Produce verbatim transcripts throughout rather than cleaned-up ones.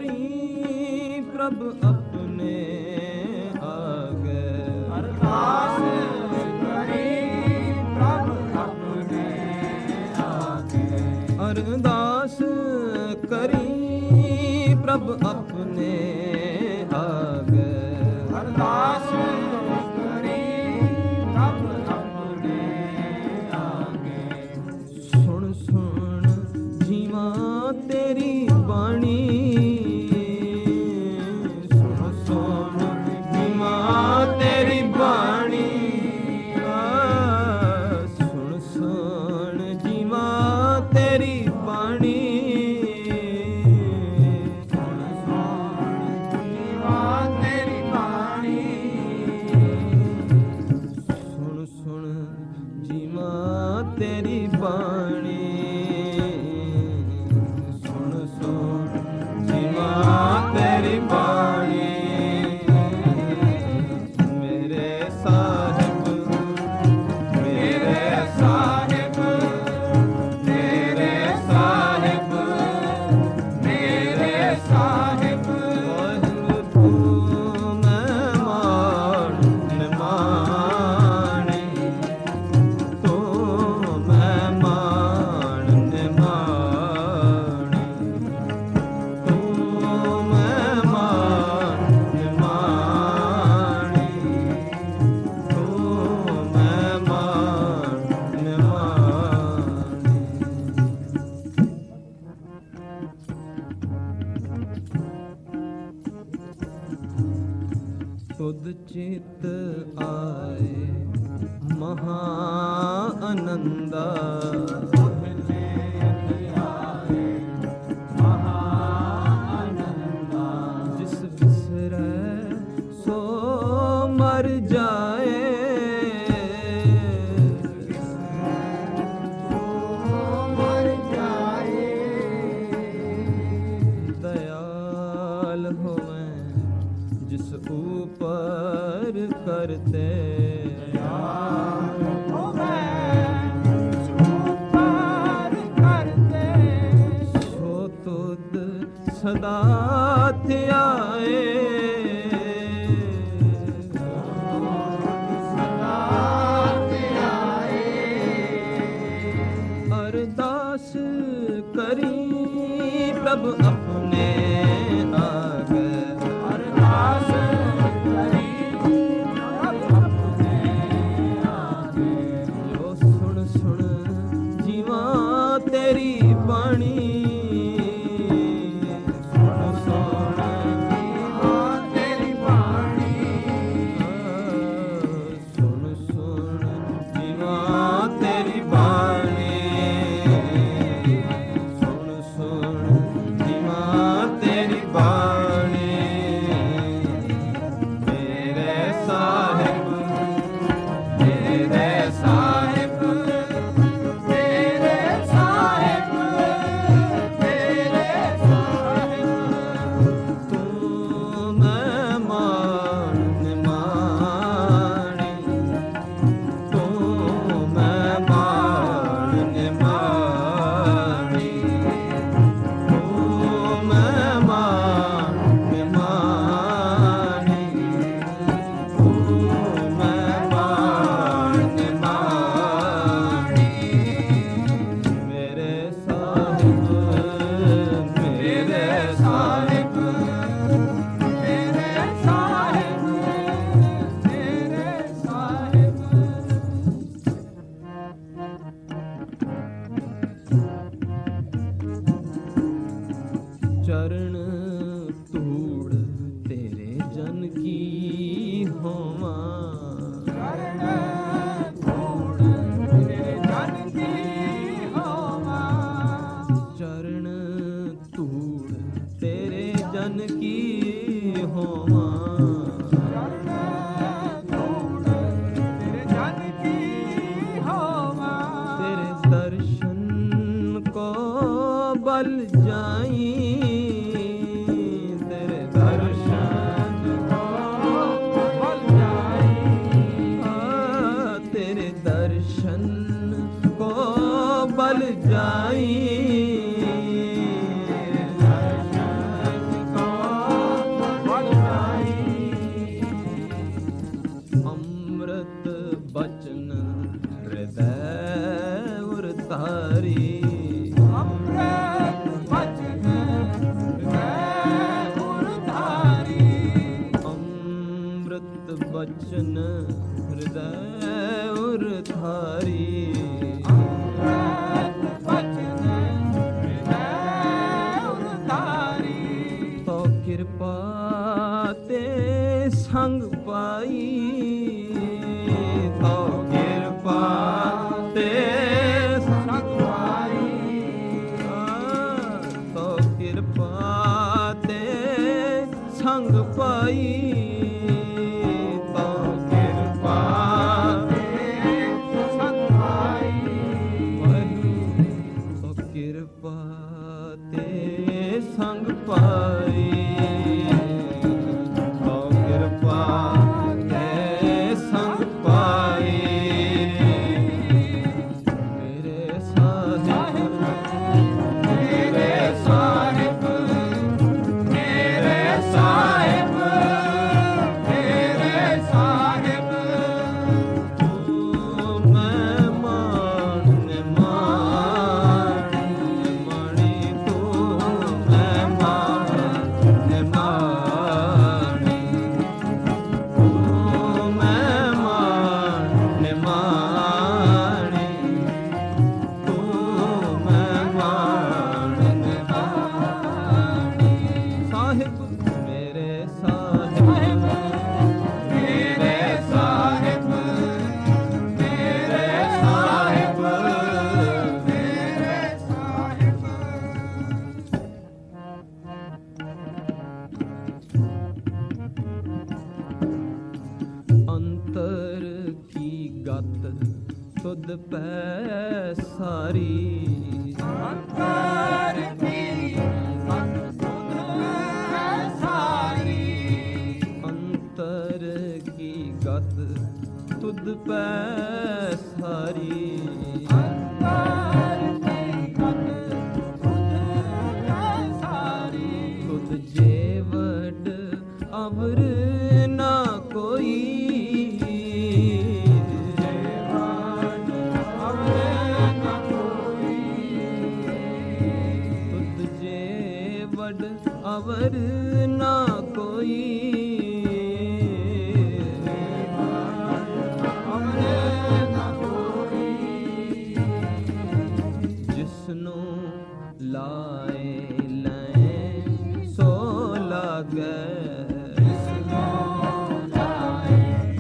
करी प्रभ अपने आगे। अरदास करी प्रभ अपने आगे। अरदास करी प्रभ अपने आगे। अरदास करी प्रभ अपने आगे। सुन सुन जीवा तेरी बाणी। सुन सुन जीवा तेरी बाणी। सुन सुन जीवा तेरी बाणी। सुन सुन जीवा तेरी बाणी। सुन सुन जीवा तेरी बाणी। सुन सुन जीवा तेरी बाणी। मेरे साहिब मेरे साहिब मेरे साहिब मेरे साहिब तू मेहमान निमाणी। तू मेहमान निमाणी। तू मेहमान निमाणी। तू मेहमान निमाणी। तुद चित आए महा आनंदा। जिस बिसरै सो मर जाए। मर जाए। दयाल होवे जिस ऊपर करते। सो तुद सदा ध्याए। अरदास करी प्रभ अपने आगे। अरदास करी प्रभ अपने आगे। जो सुन सुन जीवा तेरी बाणी। सुन सुन जीवा तेरी बाणी। सुन सुन जीवा तेरी बाणी। सुन सुन जीवा तेरी बाणी। मेरे साहिब मेरे साहिब मेरे साहिब मेरे साहिब तू मेहमान निमाणी। तू मेहमान निमाणी। तू मेहमान निमाणी। तू मेहमान निमाणी। मेरे साहिब मेरे साहिब मेरे साहिब मेरे साहिब। चरण धूड़ तेरे जन की होवा। चरण धूड़ तेरे जन की होवा। चरण धूड़ तेरे जन की होवा। चरण धूड़ तेरे जन की होवा। तेरे दर्शन को बल जाई। तेरे दर्शन को बल जाई। आ, तेरे दर्शन को बल जाई। दर्शन को ਬਚਨ ਹਿਰਦੈ ਉਰ ਧਾਰੀ ਅੰਮ੍ਰਿਤ ਬਚਨ ਹਿਰਦੈ ਉਰ ਧਾਰੀ ਤੋ ਕਿਰਪਾ ਤੇ ਸੰਗ ਪਾਈ ਤੋ ਕਿਰਪਾ ਤੇ ਸੰਗ ਪਾਈ ਤੋ ਕਿਰਪਾ ਤੇ ਸੰਗ ਪਾਈ ਤੋ ਕਿਰਪਾ ਤੇ ਸੰਗ ਪਾਈ ਤੋ ਕਿਰਪਾ ਤੇ ਸੰਗ ਪਾਈ ਤੋ ਕਿਰਪਾ ਤੇ ਸੰਗ ਪਾਈ ਮੇਰੇ ਸਾਹਿਬ ਮੇਰੇ ਸਾਹਿਬ ਮੇਰੇ ਸਾਹਿਬ ਮੇਰੇ ਸਾਹਿਬ ਤੂੰ ਮੈਂ ਮਾਣ ਮਾਣ ਮਾਣੀ ਤੂੰ ਮੈਂ ਮਾਣ ਮਾਣੀ ਤੂੰ ਮੈਂ ਮਾਣ ਮਾਣੀ ਤੂੰ ਮੈਂ ਮਾਣ ਮਾਣੀ ਸਾਹਿਬ ਮੇਰੇ ਸਾਹਿਬ ਮੇਰੇ ਸਾਹਿਬ ਮੇਰੇ ਸਾਹਿਬ ਮੇਰੇ ਸਾਹਿਬ ਅੰਤਰ ਕੀ ਗਤ ਤੁਧ ਪੈ ਸਾਰੀ ਅੰਤਰ ਕੀ ਮਨ ਸੁਧ ਸਾਰੀ ਅੰਤਰ ਕੀ ਗਤ ਤੁਧ ਪੈ ਸਾਰੀ ਅੰਤਰ ਕੀ ਮਨ ਸੁਧ ਸਾਰੀ ਤੁਧ ਜੇਵਡ ਅਵਰ ਨਾ ਕੋਈ ਜੇਵਡ ਅਵਰ ਨਾ ਕੋਈ ਤੁਧ ਜੇਵਡ ਅਵਰ ਨਾ ਕੋਈ ਅਵਰ ਨਾ ਕੋਈ ਜਿਸਨੂੰ ਲਾਏ ਲੈ ਸੋ ਲਾਗੈ ਜਿਸਨੂੰ ਲਾਏ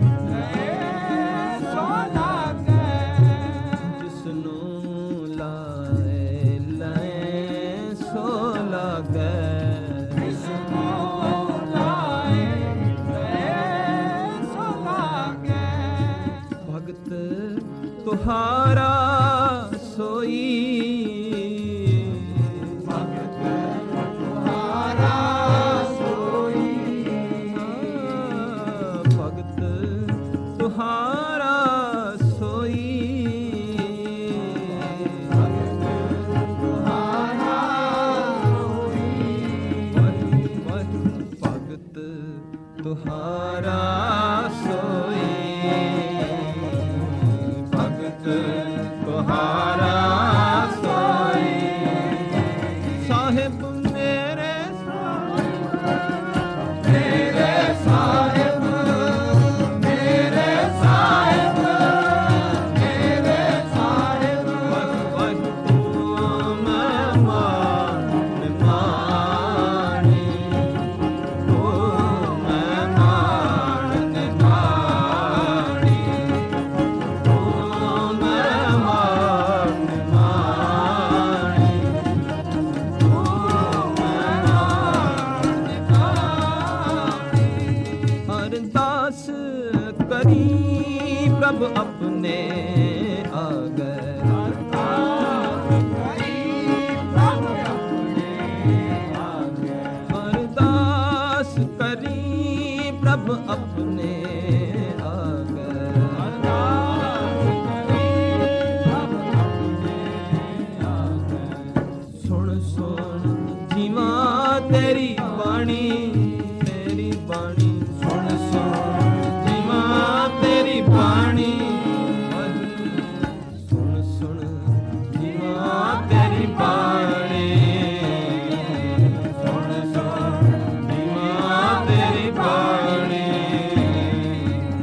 ਲੈ ਸੋ ਲਾਗੈ ਜਿਸਨੂੰ ਲਾਏ ਲੈ ਸੋ ਲਾਗੈ ਜਿਸਨੂੰ ਲਾਏ ਲੈ ਸੋ ਲਾਗੈ ਭਗਤ ਤੁਹਾਰਾ ਸੋਈ ਭਗਤ ਤੁਹਾਰਾ ਸੋਈ ਭਗਤ ਤੁਹਾਰਾ ਸੋਈ ਤੁਹਾਰਾ ਸੋਈ ਭਗਤ ਤੁਹਾਰਾ ਸੋਈ ਭਗਤ ਤੁਹਾਰਾ ਸੋਈ ਸਾਹਿਬ ਮੇਰੇ ਮੇਰੇ ਸਾਹਿਬ ਮੇਰੇ ਸਾਹਿਬ ਮੇਰੇ ਸਾਹਿਬ ਵਗ ਤੂੰ ਮੈਂ ਮਾਣ ਮਾਣੀ ਤੂੰ ਮੈਂ ਮਾਣ ਮਾਣੀ ਤੂੰ ਮੈਂ ਮਾਣ ਮਾਣੀ ਅਰਦਾਸ ਕਰੀ ਪ੍ਰਭ ਆਪਣੇ ਆਗੇ ਅਰਦਾਸ ਕਰੀ ਪ੍ਰਭ ਆਪਣੇ ਆਗੇ ਸੁਣ ਸੁਣ ਜੀਵਾਂ ਤੇਰੀ ਬਾਣੀ ਤੇਰੀ ਬਾਣੀ ਸੁਣ ਸੁਣ ਜੀਵਾਂ ਤੇਰੀ ਬਾਣੀ ਸੁਣ ਸੁਣ ਜੀਵਾਂ ਤੇਰੀ ਬਾਣੀ ਸੁਣ ਸੁਣ ਜੀਵਾਂ ਤੇਰੀ ਬਾਣੀ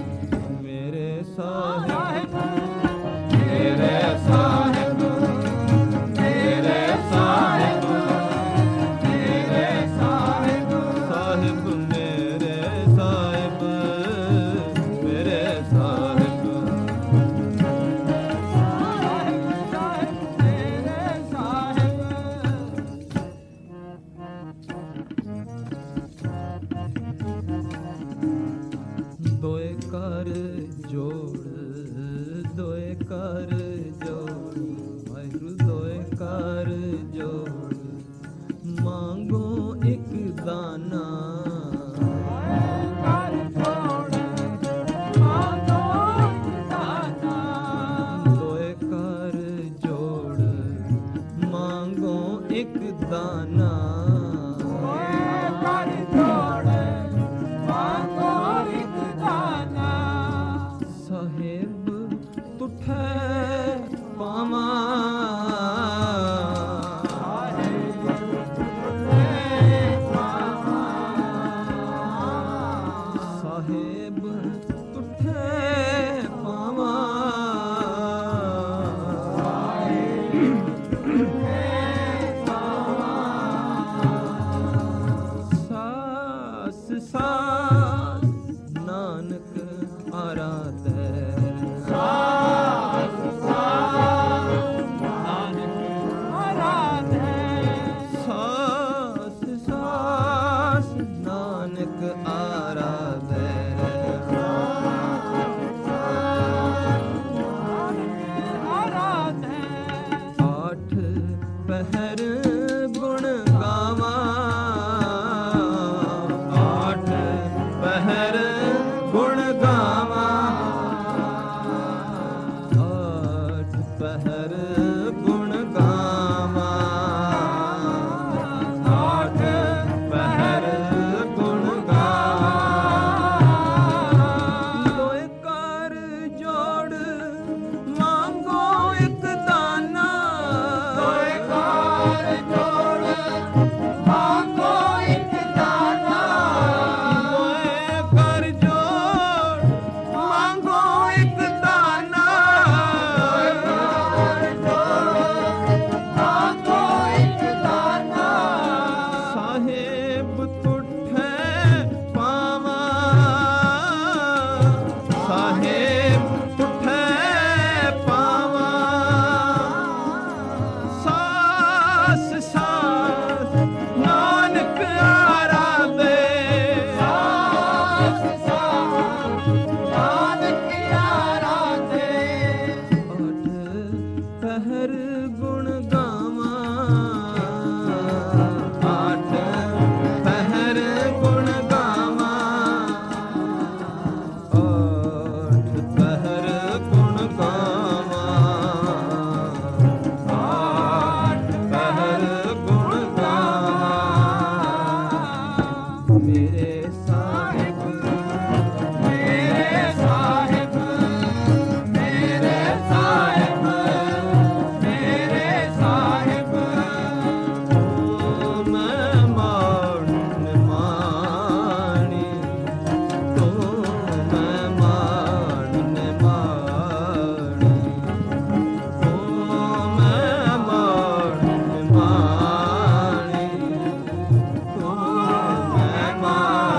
ਦਾਨਾ ਕਰ ਜੋੜ ਮਾਂਗੋ ਦਾਨਾ ਦੋਏ ਕਰ ਜੋੜ ਮੰਗੋ ਇੱਕ ਦਾਨਾ ਕਰ ਜੋੜ ਮਾਂਗੋ ਇੱਕ ਦਾਨਾ ਸਾਹਿਬ ਤੁਠੈ ਪਾਵਾਂ ਸਾਹਿਬ ਤੁਠੈ ਪਾਵਾਂ ਸਾਸ ਸਾਸ ਨਾਨਕ ਆਰਾਧੈ ਸਾਸ ਸਾਸ ਨਾਨਕ ਆਰਾਧੈ ਸਾਸ ਸਾਸ ਨਾਨਕ ਆਰਾਧੈ ਆਰਾਧੈ ਆਠ ਪਹਿਰ ਗੁਣ ਗਾਵਾਂ ਆਠ ਪਹਿਰ ਗੁਣ ਗਾਵਾਂ ਆਠ ਪਹਿਰ ਗੁਣ ਗਾਵਾਂ ਆਠ ਪਹਿਰ ਗੁਣ ਗਾਵਾਂ ਲੋਏ ਕਰ ਜੋੜ ਮੰਗੋ ਇੱਕ ਦਾਨਾ ਦੋਏ ਕਰ ਜੋੜ ਮਾਂਗੋ ਇੱਕ ਦਾਨਾ ਲੋਏ ਕਰ ਜੋੜ ਮੰਗੋ ਇੱਕ ਦਾਨਾ ਕਰ ਜੋੜ ਮਾਂਗੋ ਇੱਕ ਦਾਨਾ ਸਾਹਿਬ ਤੁਠੈ ਪਾਵਾਂ ਸਾਹਿਬ ਤੁਠੈ ਪਾਵਾਂ ਸਾਸ ਸਾਸ ਨਾਨਕ ਆਰਾਧੇ ਸਾਸ ਸਾਸ ਨਾਨਕ ਆਰਾਧੇ ਅਠ ਪਹਿਰ ਗੁਣ ਗਾਵਾਂ ਅਠ ਪਹਿਰ ਗੁਣ ਗਾਵਾਂ ਅਠ ਪਹਿਰ ਗੁਣ ਗਾਵਾਂ ਅਠ ਪਹਿਰ ਗੁਣ ਗਾਵਾਂ ਮੇਰੇ ਸਾਹਿਬ ਮੇਰੇ ਸਾਹਿਬ ਮੇਰੇ ਸਾਹਿਬ ਮੇਰੇ ਸਾਹਿਬ ਓ ਮੈਂ ਮਾਣ ਮਾਣੀ ਤੂੰ ਮੈਂ ਮਾਣ ਮਾਣੀ ਓ ਮੈਂ ਮਾਣ ਮਾਣੀ ਤੂੰ ਮੈਂ ਮਾਣ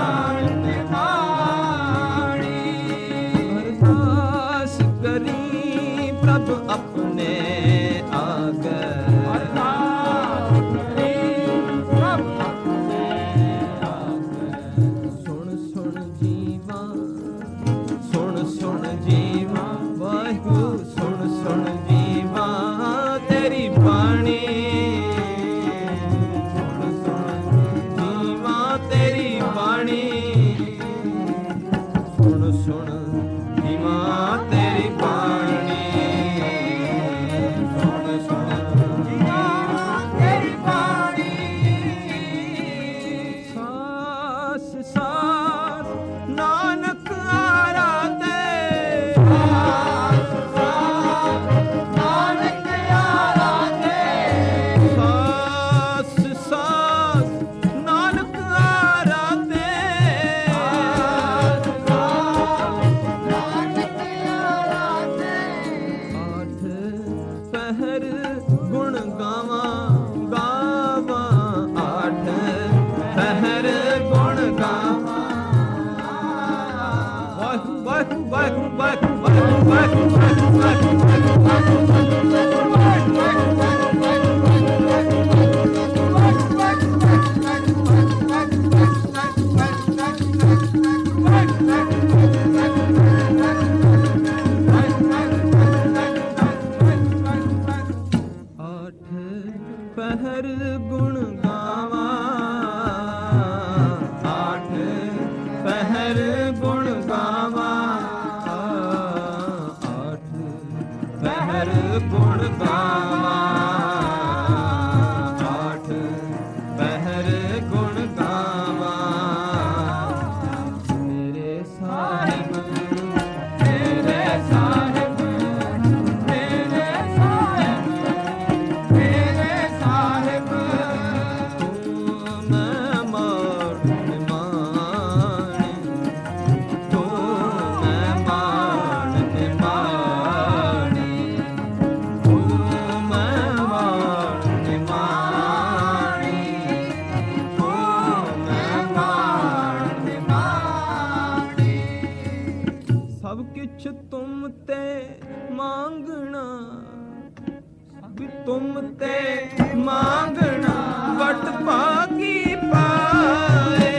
ਵਿਚ ਤੁਮ ਤੇ ਮੰਗਣਾ, ਵੀ ਤੁਮ ਤੇ ਮੰਗਣਾ ਵਟ ਭਾਗੀ ਪਾਏ।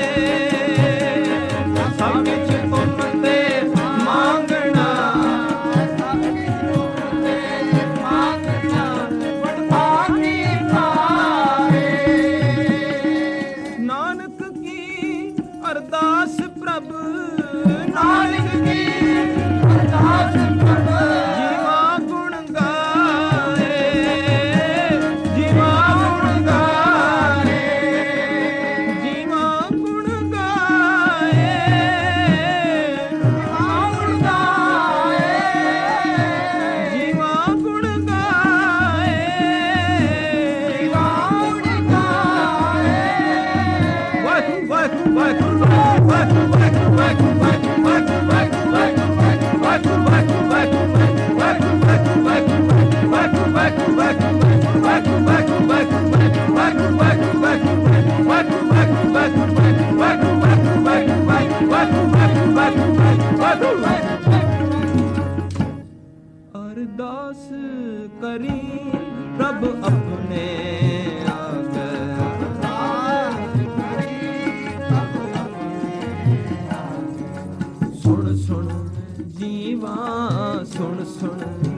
ਸਭ ਵਿੱਚ ਤੁਮ ਤੇ ਮੰਗਣਾ, ਸਭ ਵਿੱਚ ਤੁਮ ਤੇ ਮੰਗਣਾ ਵਟ ਭਾਗੀ ਪਾਏ। ਨਾਨਕ ਕੀ ਅਰਦਾਸ ਪ੍ਰਭ, ਨਾਨਕ ਕੀ ਅਰਦਾਸ ਪ੍ਰਭ, ਜੀਵਾ ਗੁਣ ਗਾਏ, ਜੀਵਾ ਗੁਣ ਗਾਏ, ਜੀਵਾ ਗੁਣ ਗਾਏ, ਗੁਣ ਗਾਏ, ਜੀਵਾ ਗੁਣ ਗਾਏ, ਗੁਣ ਗਾਏ। ਵਾਹਿਗੁਰੂ ਵਾਹਿਗੁਰੂ ਵਾਹਿਗੁਰੂ ਵਾਹਿਗੁਰੂ ਵਾਹਿਗੁਰੂ ਵਾਹਿਗੁਰੂ ਅਰਦਾਸ ਕਰੀ ਪ੍ਰਭ ਆਪਣੇ ਆਗੇ। ਸੁਣ ਸੁਣ ਜੀਵਾ ਸੁਣ ਸੁਣ